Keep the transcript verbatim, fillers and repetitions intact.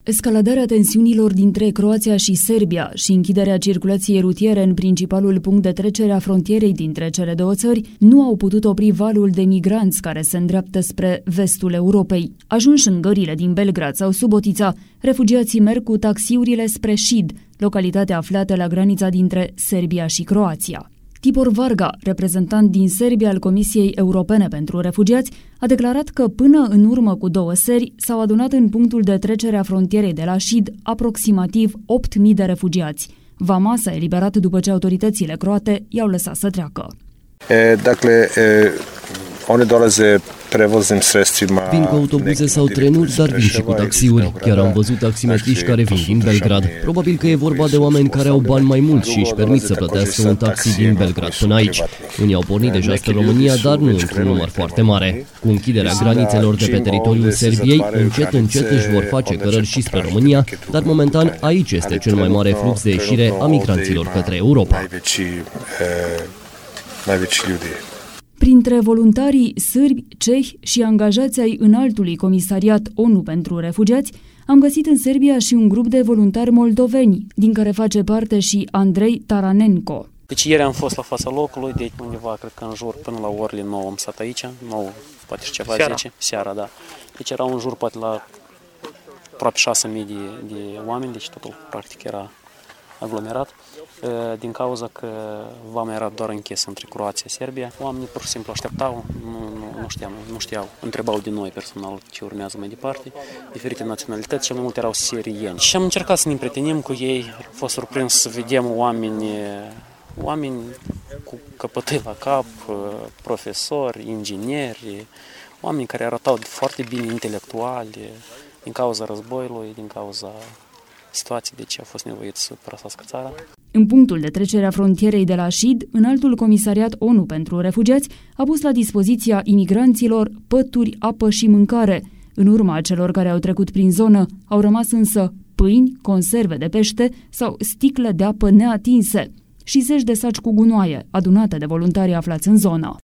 Escaladarea tensiunilor dintre Croația și Serbia și închiderea circulației rutiere în principalul punct de trecere a frontierei dintre cele două țări nu au putut opri valul de migranți care se îndreaptă spre vestul Europei. Ajunși în gările din Belgrad sau Subotica, refugiații merg cu taxiurile spre Šid, localitatea aflată la granița dintre Serbia și Croația. Tibor Varga, reprezentant din Serbia al Comisiei Europene pentru Refugiați, a declarat că până în urmă cu două seri s-au adunat în punctul de trecere a frontierei de la Šid aproximativ opt mii de refugiați. Vama s-a eliberat după ce autoritățile croate i-au lăsat să treacă. E, dakle, e, one dolaze prevoznim sredstvima. Vin cu autobuze sau trenuri, dar vin și cu taxiuri. Chiar am văzut taximetriști care vin din Belgrad. Probabil că e vorba de oameni care au bani mai mulți și își permit să plătească un taxi din Belgrad până aici. Unii au pornit deja spre România, dar nu într-un număr foarte mare. Cu închiderea granițelor de pe teritoriul Serbiei, încet încet își vor face cărări și spre România, dar momentan aici este cel mai mare flux de ieșire a migranților către Europa. Printre voluntarii sârbi, cehi și angajați ai înaltului comisariat ONU pentru refugiați, am găsit în Serbia și un grup de voluntari moldoveni, din care face parte și Andrei Taranenko. Deci ieri am fost la fața locului, de undeva, cred că în jur, până la orele nouă am stat aici, nouă, poate și ceva, seara. zece, seara, da. Deci era un jur, poate la aproape șase mii de, de oameni, deci totul practic era aglomerat, din cauza că vama era doar închisă între Croația și Serbia. Oamenii pur și simplu așteptau, nu, nu, nu, știam, nu știau, întrebau din noi personal ce urmează mai departe, diferite naționalități, cel mai mult erau sirieni. Și am încercat să ne împrietenim cu ei, am fost surprins să vedem oameni, oameni cu căpătâi la cap, profesori, ingineri, oameni care arătau foarte bine intelectuali din cauza războiului, din cauza situații, deci a fost nevoit să părăsească țara. În punctul de trecere a frontierei de la Šid, înaltul comisariat ONU pentru refugiați a pus la dispoziția imigranților pături, apă și mâncare. În urma celor care au trecut prin zonă au rămas însă pâini, conserve de pește sau sticle de apă neatinse și zeci de saci cu gunoaie, adunate de voluntari aflați în zonă.